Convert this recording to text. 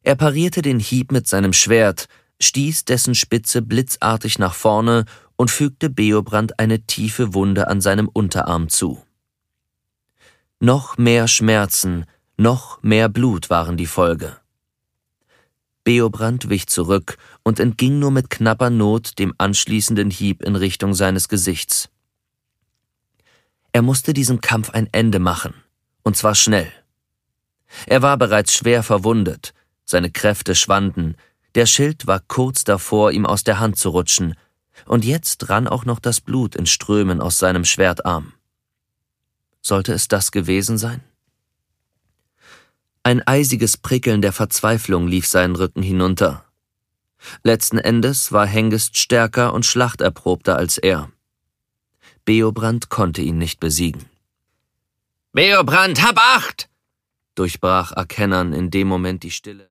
Er parierte den Hieb mit seinem Schwert, stieß dessen Spitze blitzartig nach vorne und fügte Beobrand eine tiefe Wunde an seinem Unterarm zu. Noch mehr Schmerzen, noch mehr Blut waren die Folge. Beobrand wich zurück und entging nur mit knapper Not dem anschließenden Hieb in Richtung seines Gesichts. Er musste diesem Kampf ein Ende machen, und zwar schnell. Er war bereits schwer verwundet, seine Kräfte schwanden, der Schild war kurz davor, ihm aus der Hand zu rutschen, und jetzt rann auch noch das Blut in Strömen aus seinem Schwertarm. Sollte es das gewesen sein? Ein eisiges Prickeln der Verzweiflung lief seinen Rücken hinunter. Letzten Endes war Hengist stärker und schlachterprobter als er. Beobrand konnte ihn nicht besiegen. »Beobrand, hab Acht!« durchbrach Akennan in dem Moment die Stille.